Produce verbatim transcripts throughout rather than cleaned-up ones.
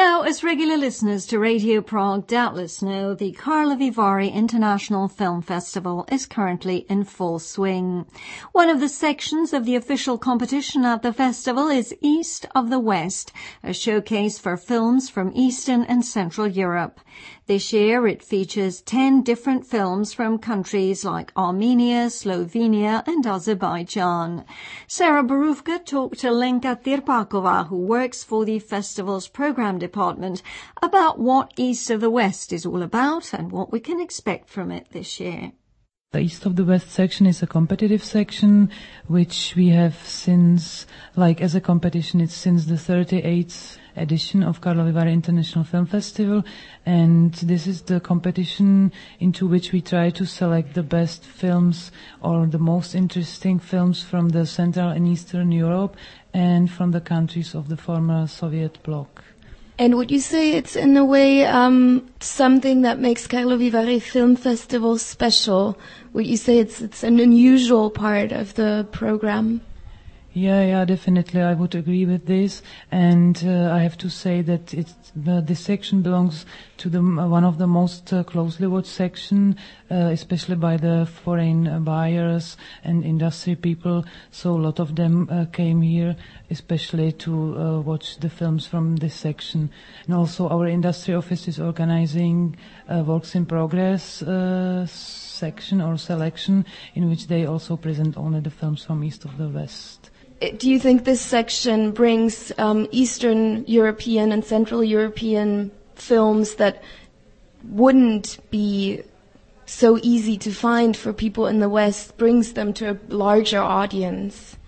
Now, as regular listeners to Radio Prague doubtless know, the Karlovy Vary International Film Festival is currently in full swing. One of the sections of the official competition at the festival is East of the West, a showcase for films from Eastern and Central Europe. This year it features ten different films from countries like Armenia, Slovenia and Azerbaijan. Sarah Boruvka talked to Lenka Tirpakova, who works for the festival's program department, about what East of the West is all about and what we can expect from it this year. The East of the West section is a competitive section, which we have since, like as a competition, it's since the thirty-eighth edition of Karlovy Vary International Film Festival, and this is the competition into which we try to select the best films or the most interesting films from the Central and Eastern Europe and from the countries of the former Soviet bloc. And would you say it's in a way um, something that makes Karlovy Vary Film Festival special? Would you say it's it's an unusual part of the program? Yeah, yeah, definitely. I would agree with this, and uh, I have to say that it's, uh, this section belongs to the uh, one of the most uh, closely watched section, uh, especially by the foreign uh, buyers and industry people. So a lot of them uh, came here, especially to uh, watch the films from this section. And also, our industry office is organizing a works in progress uh, section or selection, in which they also present only the films from East of the West. Do you think this section brings um, Eastern European and Central European films that wouldn't be so easy to find for people in the West, brings them to a larger audience?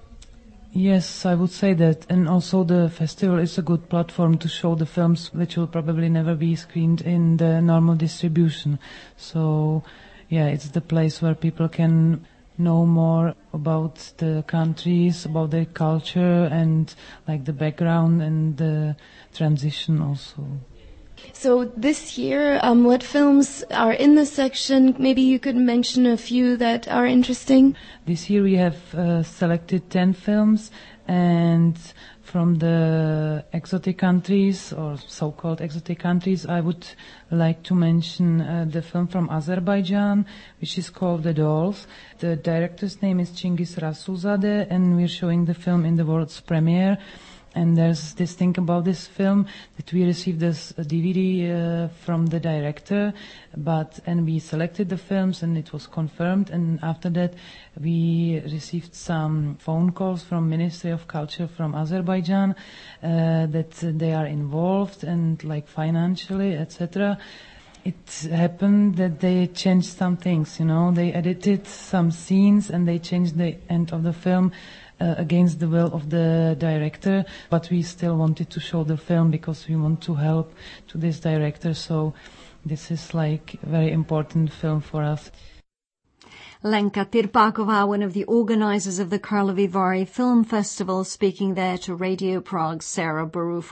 Yes, I would say that. And also the festival is a good platform to show the films which will probably never be screened in the normal distribution. So, yeah, it's the place where people can know more about the countries, about their culture, and like the background and the transition also. So this year, um, what films are in the section? Maybe you could mention a few that are interesting. This year we have uh, selected ten films, and from the exotic countries, or so-called exotic countries, I would like to mention uh, the film from Azerbaijan, which is called The Dolls. The director's name is Chingis Rasulzadeh, and we're showing the film in the world's premiere. And there's this thing about this film that we received this uh, D V D uh, from the director, but and we selected the films and it was confirmed. And after that, we received some phone calls from Ministry of Culture from Azerbaijan uh, that they are involved and like financially, et cetera. It happened that they changed some things, you know. They edited some scenes and they changed the end of the film Uh, against the will of the director, but we still wanted to show the film because we want to help to this director, so this is like a very important film for us. Lenka Tirpakova, one of the organizers of the Karlovy Vary Film Festival, speaking there to Radio Prague's Sarah Boruvka.